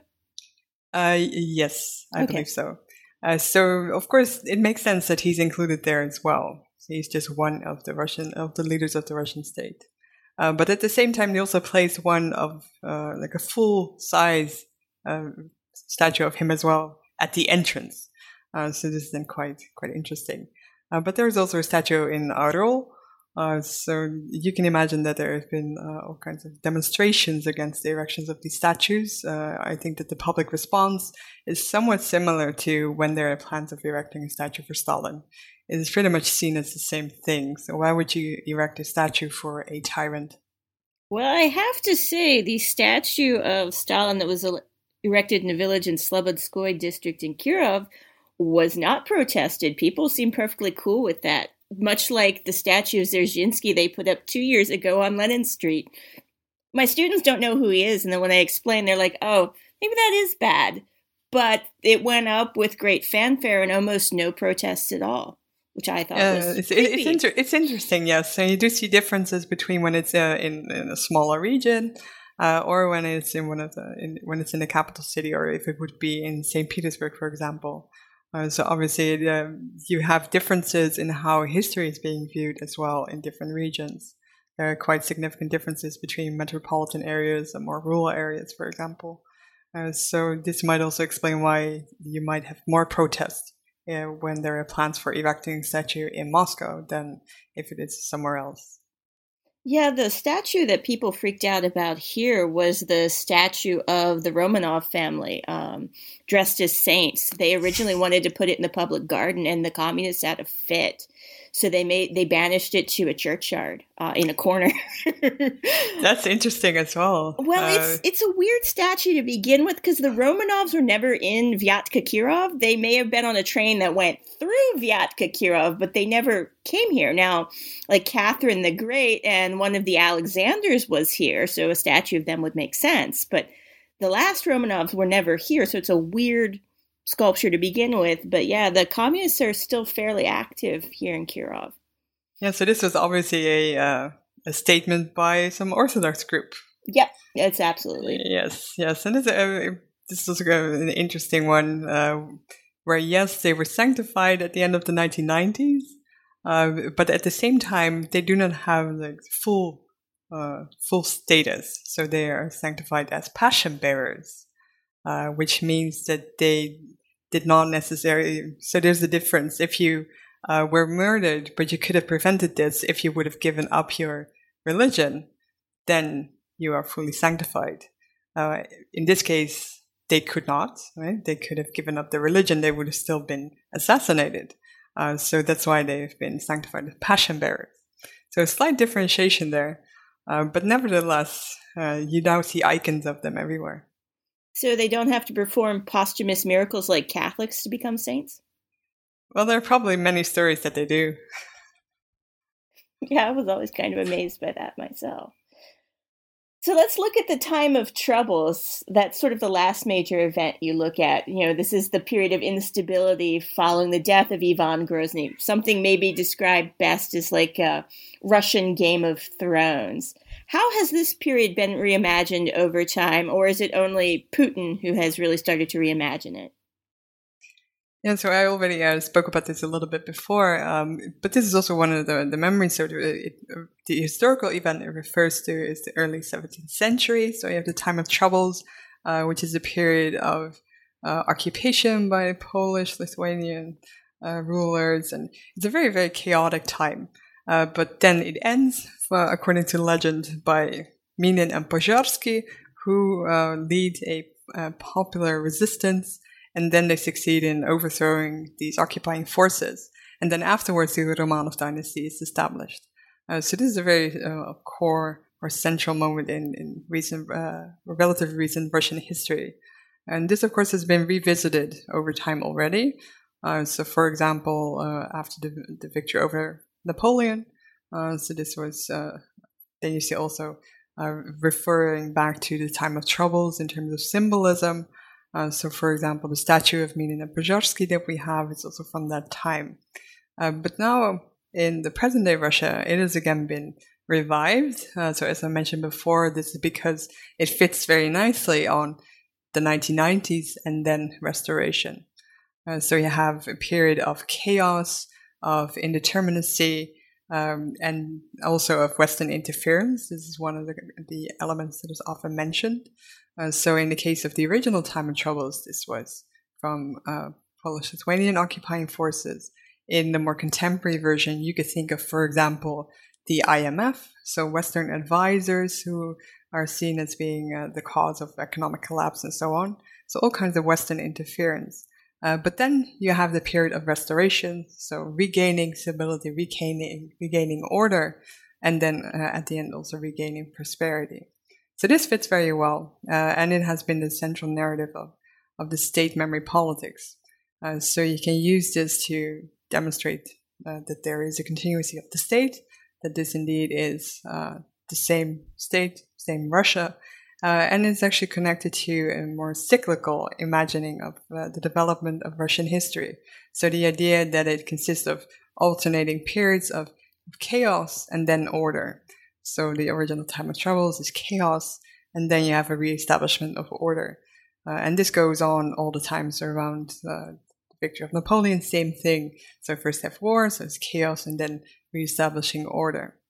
Uh, yes, I Okay. believe so. Uh, so of course it makes sense that he's included there as well. So he's just one of the Russian of the leaders of the Russian state. Uh, but at the same time, they also placed one of uh, like a full size Uh, statue of him as well at the entrance. Uh, so this is then quite quite interesting. Uh, but there is also a statue in Arul. Uh, so you can imagine that there have been uh, all kinds of demonstrations against the erections of these statues. Uh, I think that the public response is somewhat similar to when there are plans of erecting a statue for Stalin. It is pretty much seen as the same thing. So why would you erect a statue for a tyrant? Well, I have to say, the statue of Stalin that was erected in a village in Slobodskoy district in Kirov was not protested. People seem perfectly cool with that, much like the statue of Dzerzhinsky they put up two years ago on Lenin Street. My students don't know who he is, and then when I explain, they're like, oh, maybe that is bad. But it went up with great fanfare and almost no protests at all, which I thought yeah, was it's, creepy. it's, inter- it's interesting, yes. So you do see differences between when it's uh, in, in a smaller region, Uh, or when it's in one of the in, when it's in the capital city, or if it would be in Saint Petersburg, for example. Uh, so obviously, uh, you have differences in how history is being viewed as well in different regions. there are quite significant differences between metropolitan areas and more rural areas, for example. Uh, so this might also explain why you might have more protests uh, when there are plans for erecting a statue in Moscow than if it is somewhere else. Yeah, the statue that people freaked out about here was the statue of the Romanov family, um, dressed as saints. They originally wanted to put it in the public garden, and the communists had a fit. So they made they banished it to a churchyard uh, in a corner. That's interesting as well. Well, uh, it's it's a weird statue to begin with because the Romanovs were never in Vyatka Kirov. They may have been on a train that went through Vyatka Kirov, but they never came here. Now, like Catherine the Great and one of the Alexanders was here, so a statue of them would make sense. But the last Romanovs were never here, so it's a weird sculpture to begin with. But yeah, the communists are still fairly active here in Kirov. Yeah, so this was obviously a uh, a statement by some Orthodox group. Yep, it's absolutely. Yes, yes. And this, uh, this was an interesting one uh, where, yes, they were sanctified at the end of the nineteen nineties, uh, but at the same time, they do not have like full uh, full status. So they are sanctified as passion bearers, uh, which means that they did not necessarily. So there's a difference. If you uh, were murdered, but you could have prevented this if you would have given up your religion, then you are fully sanctified. Uh, in this case, they could not. Right? They could have given up their religion. They would have still been assassinated. Uh, so that's why they've been sanctified as passion bearers. So a slight differentiation there. Uh, but nevertheless, uh, you now see icons of them everywhere. So they don't have to perform posthumous miracles like Catholics to become saints? Well, there are probably many stories that they do. Yeah, I was always kind of amazed by that myself. So let's look at the time of troubles. That's sort of the last major event you look at. You know, this is the period of instability following the death of Ivan Grozny. Something maybe described best as like a Russian Game of Thrones. How has this period been reimagined over time, or is it only Putin who has really started to reimagine it? Yeah, so I already uh, spoke about this a little bit before, um, but this is also one of the, the memories. So the, it, the historical event it refers to is the early seventeenth century. So you have the time of troubles, uh, which is a period of uh, occupation by Polish, Lithuanian uh, rulers, and it's a very, very chaotic time. Uh, but then it ends, uh, according to legend, by Minin and Pozharsky, who uh, lead a, a popular resistance. And then they succeed in overthrowing these occupying forces. And then afterwards, the Romanov dynasty is established. Uh, so this is a very uh, core or central moment in, in recent, uh, relatively recent Russian history. And this, of course, has been revisited over time already. Uh, so, for example, uh, after the, the victory over Napoleon, uh, so this was, uh, then you see also uh, referring back to the time of troubles in terms of symbolism. Uh, so, for example, the statue of Minin and Pozharsky that we have is also from that time. Uh, but now, in the present-day Russia, it has again been revived. Uh, so, as I mentioned before, this is because it fits very nicely on the nineteen nineties and then restoration. Uh, so, you have a period of chaos, of indeterminacy, um, and also of Western interference. This is one of the, the elements that is often mentioned. Uh, so in the case of the original time of troubles, this was from uh, Polish-Lithuanian occupying forces. In the more contemporary version, you could think of, for example, the I M F, so Western advisors who are seen as being uh, the cause of economic collapse and so on. So all kinds of Western interference. Uh, but then you have the period of restoration, so regaining stability, regaining, regaining order, and then uh, at the end also regaining prosperity. So this fits very well, uh, and it has been the central narrative of, of the state memory politics. Uh, so you can use this to demonstrate uh, that there is a continuity of the state, that this indeed is uh, the same state, same Russia, uh, and it's actually connected to a more cyclical imagining of uh, the development of Russian history. So the idea that it consists of alternating periods of chaos and then order. So the original time of troubles is chaos, and then you have a reestablishment of order. Uh, and this goes on all the time. So around uh, the victory of Napoleon, same thing. So first have war, so it's chaos, and then reestablishing order.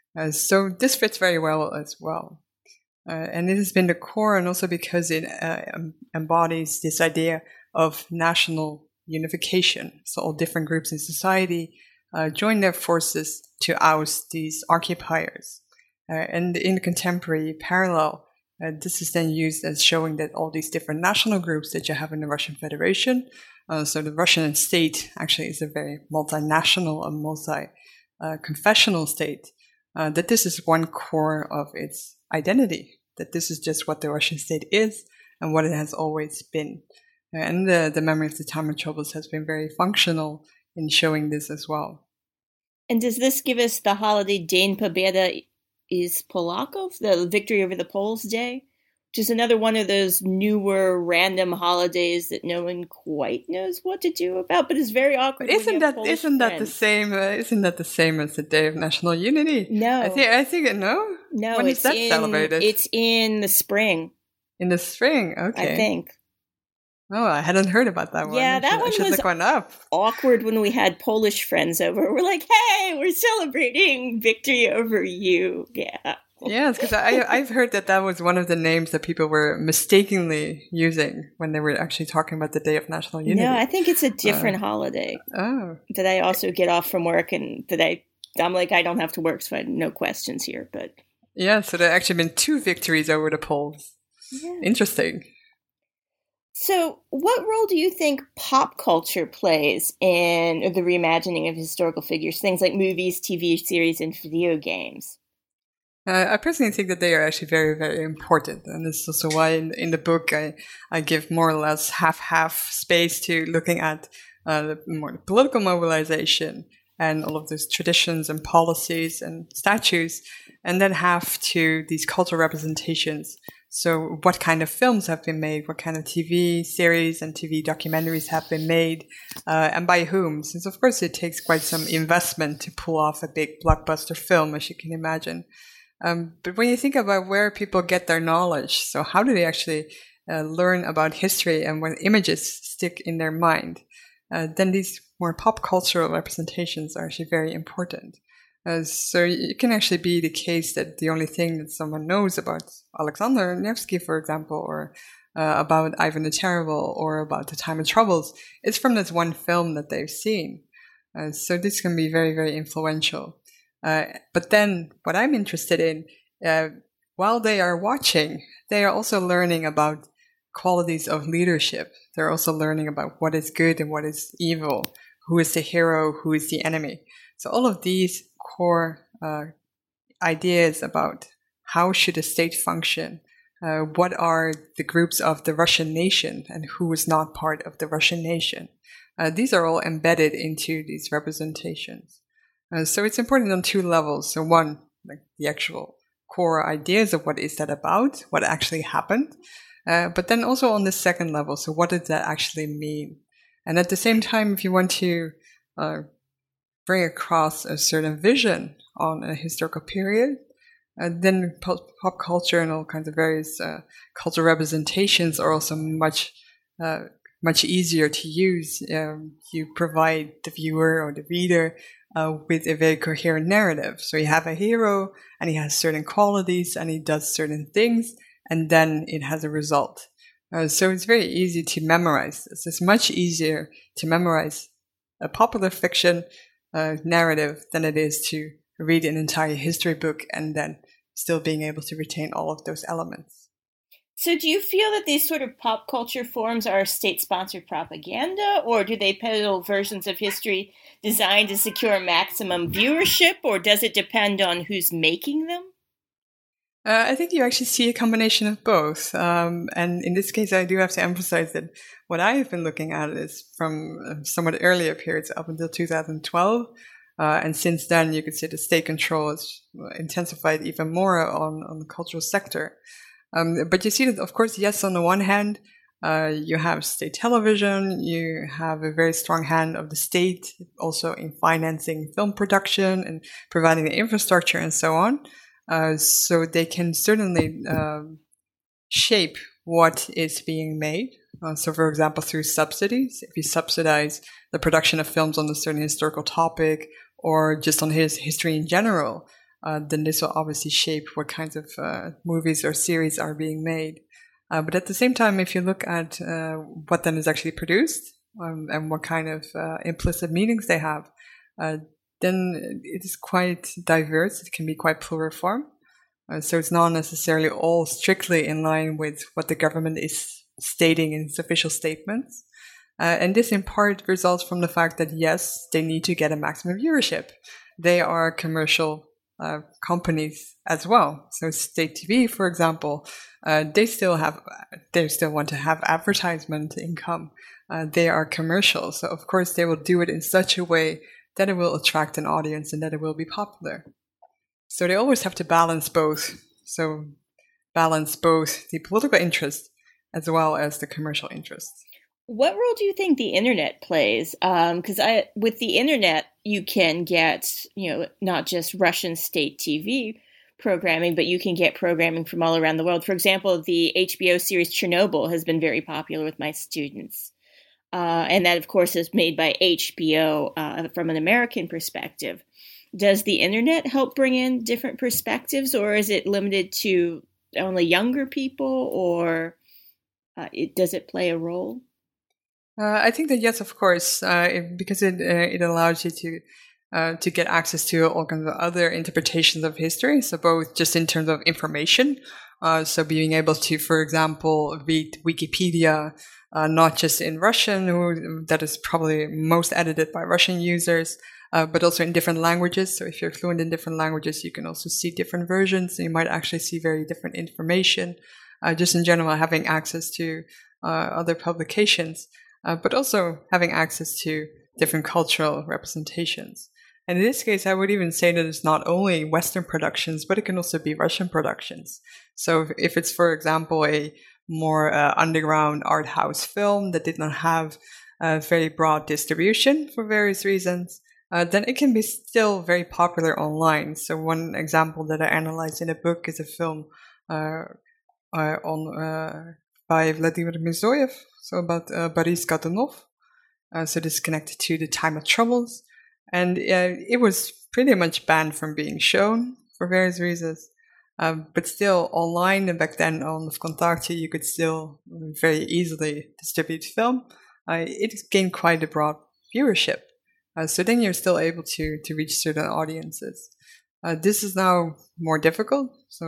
Uh, so this fits very well as well. Uh, and it has been the core, and also because it uh, embodies this idea of national unification. So all different groups in society uh, join their forces to oust these occupiers. Uh, and in the contemporary parallel, uh, this is then used as showing that all these different national groups that you have in the Russian Federation, uh, so the Russian state actually is a very multinational and multi-confessional uh, state, uh, that this is one core of its identity, that this is just what the Russian state is and what it has always been. And the, the memory of the time of troubles has been very functional in showing this as well. And does this give us the holiday Deń Pobjedy is Polaków, the victory over the Poles Day, which is another one of those newer random holidays that no one quite knows what to do about, but is very awkward. But isn't that Polish isn't friends. that the same? Uh, isn't that the same as the Day of National Unity? No, I think I think no. No, when it's is that in, celebrated? It's in the spring. In the spring, okay. I think. Oh, I hadn't heard about that one. Yeah, that I should, one I should was look one up. Awkward when we had Polish friends over. We're like, hey, we're celebrating victory over you. Yeah. Yes, because I've heard that that was one of the names that people were mistakenly using when they were actually talking about the Day of National Unity. No, I think it's a different uh, holiday. Oh. That I also get off from work and that I, I'm like, I don't have to work, so I had no questions here. But yeah, so there have actually been two victories over the Poles. Yeah. Interesting. So what role do you think pop culture plays in the reimagining of historical figures, things like movies, T V series, and video games? Uh, I personally think that they are actually very, very important. And this is also why in, in the book I, I give more or less half-half space to looking at uh, the more political mobilization and all of those traditions and policies and statutes, and then half to these cultural representations. So what kind of films have been made, what kind of T V series and T V documentaries have been made, uh, and by whom? Since, of course, it takes quite some investment to pull off a big blockbuster film, as you can imagine. Um, but when you think about where people get their knowledge, so how do they actually uh, learn about history and when images stick in their mind, uh, then these more pop cultural representations are actually very important. Uh, so it can actually be the case that the only thing that someone knows about Alexander Nevsky, for example, or uh, about Ivan the Terrible, or about the Time of Troubles, is from this one film that they've seen. Uh, so this can be very, very influential. Uh, but then what I'm interested in, uh, while they are watching, they are also learning about qualities of leadership. They're also learning about what is good and what is evil, who is the hero, who is the enemy. So all of these core uh, ideas about how should a state function, uh, what are the groups of the Russian nation and who is not part of the Russian nation. Uh, these are all embedded into these representations. Uh, so it's important on two levels. So one, like the actual core ideas of what is that about, what actually happened, uh, but then also on the second level. So what does that actually mean? And at the same time, if you want to uh, bring across a certain vision on a historical period, uh, then pop, pop culture and all kinds of various uh, cultural representations are also much, uh, much easier to use. Um, you provide the viewer or the reader uh, with a very coherent narrative. So you have a hero and he has certain qualities and he does certain things, and then it has a result. Uh, so it's very easy to memorize this. It's much easier to memorize a popular fiction uh, narrative than it is to read an entire history book and then still being able to retain all of those elements. So do you feel that these sort of pop culture forms are state-sponsored propaganda, or do they peddle versions of history designed to secure maximum viewership, or does it depend on who's making them? Uh, I think you actually see a combination of both. Um, and in this case, I do have to emphasize that what I have been looking at is from somewhat earlier periods up until two thousand twelve. Uh, and since then, you could say the state control has intensified even more on, on the cultural sector. Um, but you see that, of course, yes, on the one hand, uh, you have state television, you have a very strong hand of the state also in financing film production and providing the infrastructure and so on. Uh, so they can certainly uh, shape what is being made. Uh, so, for example, through subsidies, if you subsidize the production of films on a certain historical topic or just on his history in general, uh, then this will obviously shape what kinds of uh, movies or series are being made. Uh, but at the same time, if you look at uh, what then is actually produced um, and what kind of uh, implicit meanings they have, uh, then it is quite diverse. It can be quite pluriform. Uh, so it's not necessarily all strictly in line with what the government is stating in its official statements. Uh, and this in part results from the fact that, yes, they need to get a maximum viewership. They are commercial uh, companies as well. So state T V, for example, uh, they still have, they still want to have advertisement income. Uh, they are commercial. So of course they will do it in such a way that it will attract an audience and that it will be popular. So they always have to balance both. So balance both the political interest as well as the commercial interest. What role do you think the internet plays? Because um, I, with the internet, you can get, you know, not just Russian state T V programming, but you can get programming from all around the world. For example, the H B O series Chernobyl has been very popular with my students. Uh, and that, of course, is made by H B O uh, from an American perspective. Does the internet help bring in different perspectives, or is it limited to only younger people, or uh, it, does it play a role? Uh, I think that yes, of course, uh, it, because it uh, it allows you to uh, to get access to all kinds of other interpretations of history. So both just in terms of information, uh, so being able to, for example, read Wikipedia, uh, not just in Russian, who, that is probably most edited by Russian users, uh, but also in different languages. So if you're fluent in different languages, you can also see different versions. So you might actually see very different information. Uh, just in general, having access to uh, other publications. Uh, but also having access to different cultural representations. And in this case, I would even say that it's not only Western productions, but it can also be Russian productions. So if, if it's, for example, a more uh, underground art house film that did not have a very broad distribution for various reasons, uh, then it can be still very popular online. So one example that I analyzed in a book is a film uh, uh, on uh, by Vladimir Mirzoyev, so about uh, Boris Godunov. Uh, so this is connected to the time of troubles. And uh, it was pretty much banned from being shown for various reasons. Um, but still, online, and back then on Vkontakte, you could still very easily distribute film. Uh, it gained quite a broad viewership. Uh, so then you're still able to, to reach certain audiences. Uh, this is now more difficult. So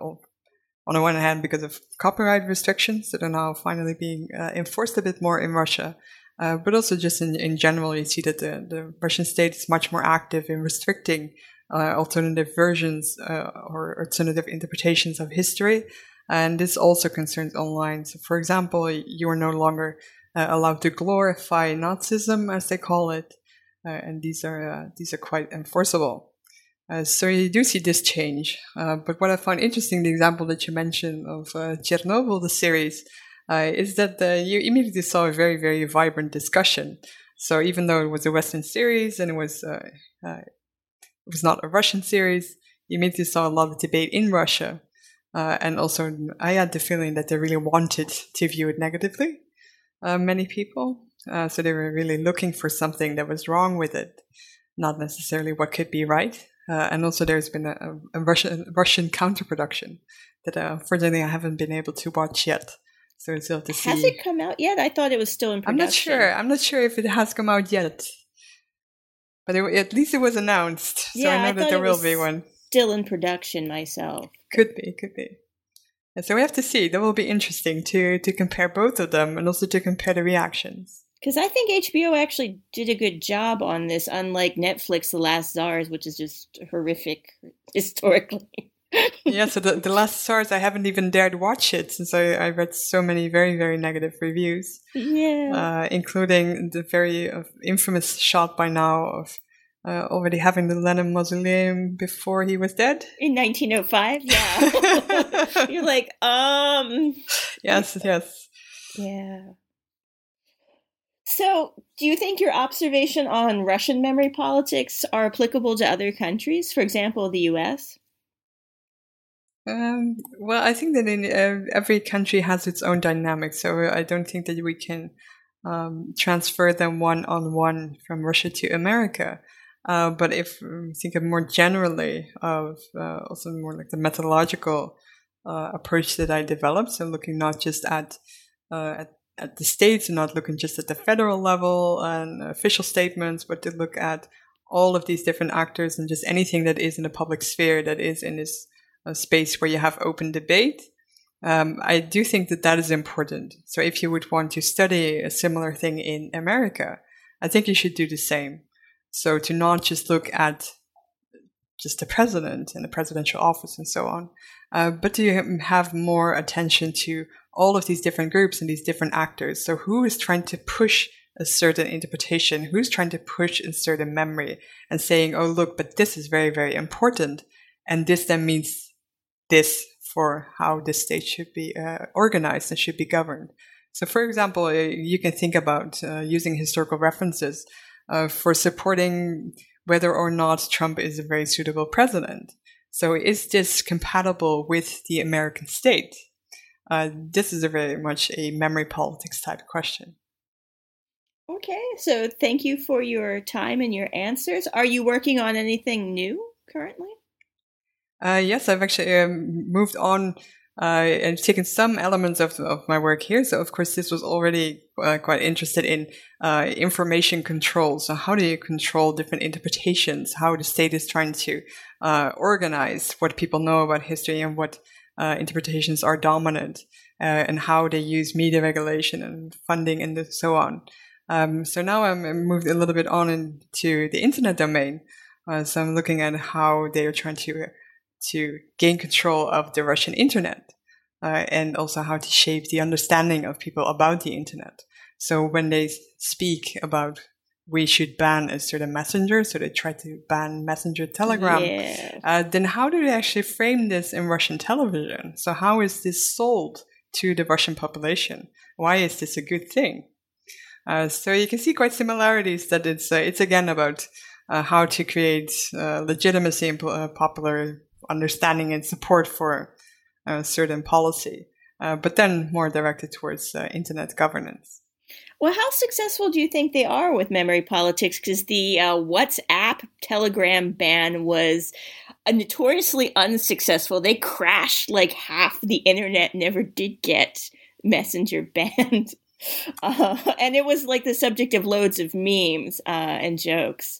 on the one hand, because of copyright restrictions that are now finally being uh, enforced a bit more in Russia, uh, but also just in, in general, you see that the, the Russian state is much more active in restricting uh, alternative versions uh, or alternative interpretations of history. And this also concerns online. So, for example, you are no longer uh, allowed to glorify Nazism, as they call it, uh, and these are uh, these are quite enforceable. Uh, so you do see this change. Uh, but what I found interesting, the example that you mentioned of uh, Chernobyl, the series, uh, is that uh, you immediately saw a very, very vibrant discussion. So even though it was a Western series and it was uh, uh, it was not a Russian series, you immediately saw a lot of debate in Russia. Uh, and also, I had the feeling that they really wanted to view it negatively, uh, many people. Uh, so they were really looking for something that was wrong with it, not necessarily what could be right. Uh, and also there's been a, a Russian, Russian counterproduction that uh, unfortunately I haven't been able to watch yet. So it's still to see. Has it come out yet? I thought it was still in production. I'm not sure. I'm not sure if it has come out yet. But it, at least it was announced. So yeah, I know I that there will be one. Still in production myself. Could be, could be. And so we have to see. That will be interesting to, to compare both of them and also to compare the reactions. Because I think H B O actually did a good job on this, unlike Netflix, The Last Tsars, which is just horrific historically. Yeah, so the, the Last Tsars, I haven't even dared watch it since I, I read so many very, very negative reviews. Yeah. Uh, including the very uh, infamous shot by now of uh, already having the Lenin Mausoleum before he was dead. In nineteen oh five, yeah. You're like, um... Yes, yes. Yeah. So, do you think your observation on Russian memory politics are applicable to other countries, for example, the U S? Um, well, I think that in uh, every country has its own dynamic, so I don't think that we can um, transfer them one-on-one from Russia to America. Uh, but if we think of more generally of uh, also more like the methodological uh, approach that I developed, so looking not just at, uh, at at the states and not looking just at the federal level and official statements, but to look at all of these different actors and just anything that is in the public sphere that is in this uh, space where you have open debate. Um, I do think that that is important. So if you would want to study a similar thing in America, I think you should do the same. So to not just look at just the president and the presidential office and so on, uh, but to have more attention to all of these different groups and these different actors. So who is trying to push a certain interpretation? Who's trying to push a certain memory and saying, oh, look, but this is very, very important. And this then means this for how the state should be uh, organized and should be governed. So, for example, you can think about uh, using historical references uh, for supporting whether or not Trump is a very suitable president. So is this compatible with the American state? Uh, this is a very much a memory politics type question. Okay, so thank you for your time and your answers. Are you working on anything new currently? Uh, yes, I've actually um, moved on uh, and taken some elements of, of my work here. So, of course, this was already uh, quite interested in uh, information control. So how do you control different interpretations, how the state is trying to uh, organize what people know about history and what uh, interpretations are dominant, uh, and how they use media regulation and funding and so on. Um, so now I'm moved a little bit on into the internet domain. Uh, so I'm looking at how they are trying to to gain control of the Russian internet, uh, and also how to shape the understanding of people about the internet. So when they speak about we should ban a certain messenger, so they try to ban Messenger Telegram, yeah. uh, then how do they actually frame this in Russian television? So how is this sold to the Russian population? Why is this a good thing? Uh, so you can see quite similarities that it's uh, it's again about uh, how to create uh, legitimacy and uh, popular understanding and support for a certain policy, uh, but then more directed towards uh, internet governance. Well, how successful do you think they are with memory politics? Because the uh, WhatsApp Telegram ban was uh, notoriously unsuccessful. They crashed like half the internet, never did get Messenger banned. Uh, and it was like the subject of loads of memes uh, and jokes.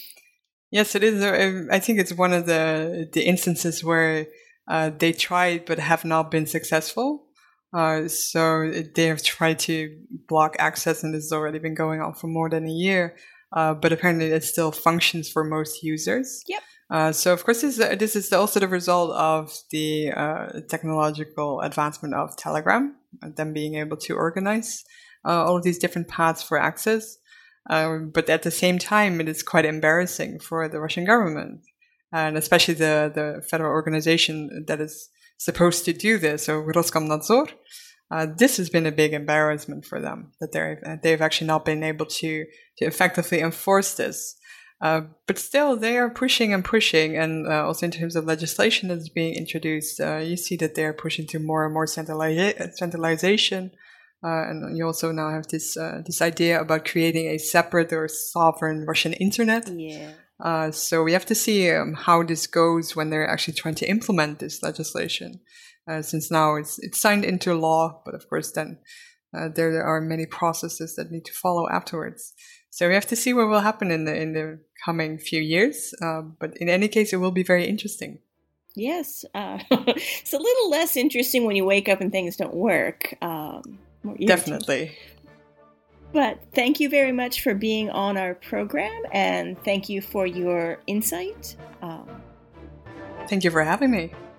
Yes, it is. I think it's one of the the instances where uh, they tried but have not been successful. Uh, so they have tried to block access, and this has already been going on for more than a year. Uh, but apparently, it still functions for most users. Yep. Uh, so, of course, this, this is also the result of the uh, technological advancement of Telegram, and them being able to organize uh, all of these different paths for access. Uh, but at the same time, it is quite embarrassing for the Russian government, and especially the, the federal organization that is supposed to do this, so Roskomnadzor. Uh, this has been a big embarrassment for them, that they're, they've actually not been able to, to effectively enforce this. Uh, but still, they are pushing and pushing, and uh, also in terms of legislation that's being introduced, uh, you see that they're pushing to more and more centrali- centralization. Uh, and you also now have this uh, this idea about creating a separate or sovereign Russian internet. Yeah. Uh, so we have to see um, how this goes when they're actually trying to implement this legislation. Uh, since now it's it's signed into law, but of course then uh, there, there are many processes that need to follow afterwards. So we have to see what will happen in the in the coming few years. Uh, but in any case, it will be very interesting. Yes, uh, it's a little less interesting when you wake up and things don't work. Um, more Definitely. But thank you very much for being on our program, and thank you for your insight. Um, thank you for having me.